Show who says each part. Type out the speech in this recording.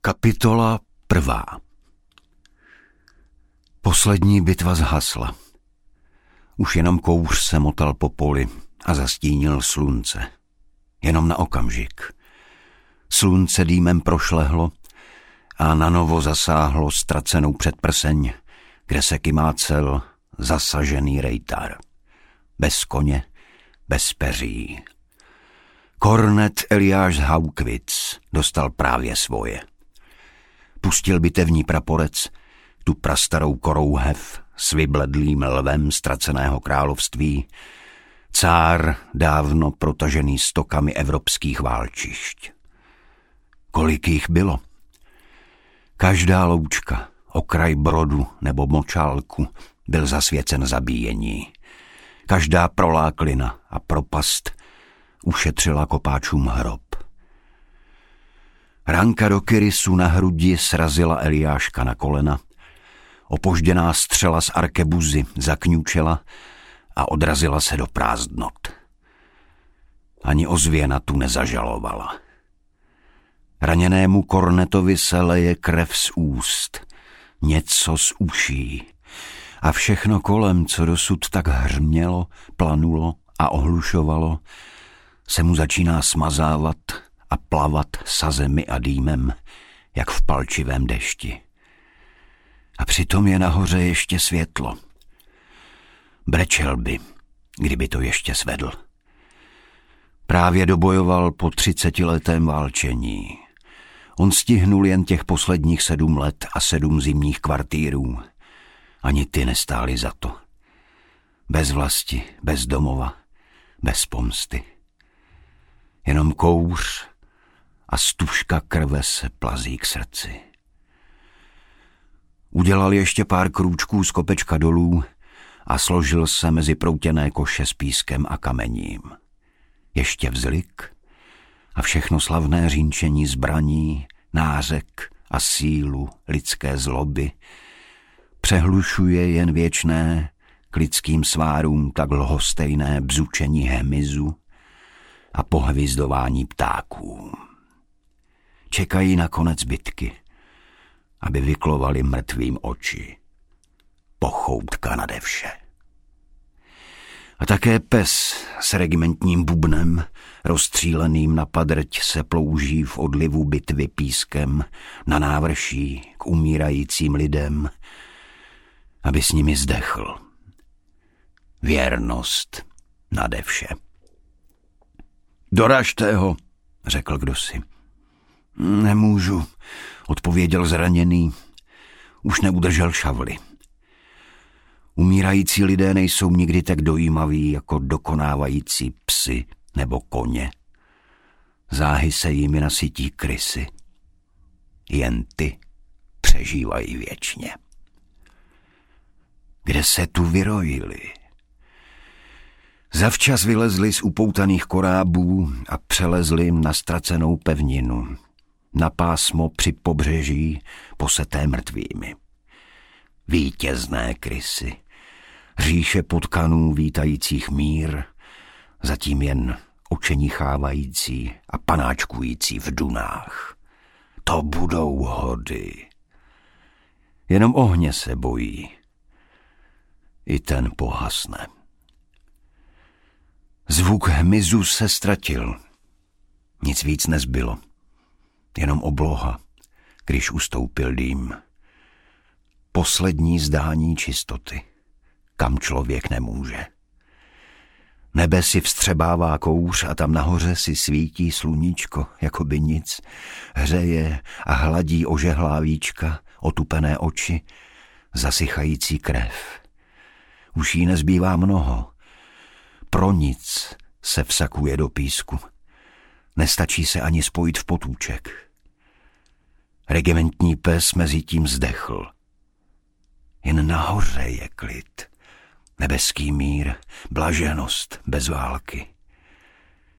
Speaker 1: Kapitola 1. Poslední bitva zhasla. Už jenom kouř se motal po poli a zastínil slunce. Jenom na okamžik. Slunce dýmem prošlehlo a nanovo zasáhlo ztracenou předprseň, kde se kymácel zasažený rejtar. Bez koně, bez peří. Kornet Eliáš z Haukvic dostal právě svoje. Pustil bitevní praporec, tu prastarou korouhev s vybledlým lvem ztraceného království, cár dávno protažený stokami evropských válčišť. Kolik jich bylo? Každá loučka, okraj brodu nebo močálku byl zasvěcen zabíjení. Každá proláklina a propast ušetřila kopáčům hrob. Ranka do kyrisu na hrudi srazila Eliáška na kolena, opožděná střela z arkebuzy zakňučela a odrazila se do prázdnot. Ani ozvěna tu nezažalovala. Raněnému Kornetovi se leje krev z úst, něco z uší a všechno kolem, co dosud tak hřmělo, planulo a ohlušovalo, se mu začíná smazávat a plavat sazemi a dýmem, jak v palčivém dešti. A přitom je nahoře ještě světlo. Brečel by, kdyby to ještě svedl. Právě dobojoval po 30letém válčení. On stihnul jen těch posledních 7 let a 7 zimních kvartírů. Ani ty nestály za to. Bez vlasti, bez domova, bez pomsty. Jenom kouř a stužka krve se plazí k srdci. Udělal ještě pár krůčků z kopečka dolů a složil se mezi proutěné koše s pískem a kamením. Ještě vzlik a všechno slavné řínčení zbraní, nářek a sílu lidské zloby přehlušuje jen věčné k lidským svárům tak lhostejné bzučení hemizu a pohvizdování ptáků. Čekají na konec bitky, aby vyklovali mrtvým oči. Pochoutka nade vše. A také pes s regimentním bubnem, rozstříleným na padrť, se plouží v odlivu bitvy pískem na návrší k umírajícím lidem, aby s nimi zdechl. Věrnost nade vše. Doražte ho, řekl kdosi. Nemůžu, odpověděl zraněný. Už neudržel šavly. Umírající lidé nejsou nikdy tak dojímaví jako dokonávající psy nebo koně. Záhy se jimi nasytí krysy. Jen ty přežívají věčně. Kde se tu vyrojili? Zavčas vylezli z upoutaných korábů a přelezli na ztracenou pevninu, na pásmo při pobřeží poseté mrtvými. Vítězné krysy, říše potkanů vítajících mír, zatím jen očenichávající a panáčkující v dunách. To budou hody. Jenom ohně se bojí. I ten pohasne. Zvuk hmyzu se ztratil. Nic víc nezbylo. Jenom obloha, když ustoupil dým. Poslední zdání čistoty, kam člověk nemůže. Nebe si vstřebává kouř a tam nahoře si svítí sluníčko, jako by nic. Hřeje a hladí ožehlá víčka, otupené oči, zasychající krev. Už jí nezbývá mnoho. Pro nic se vsakuje do písku. Nestačí se ani spojit v potůček. Regimentní pes mezi tím zdechl. Jen nahoře je klid. Nebeský mír, blaženost bez války.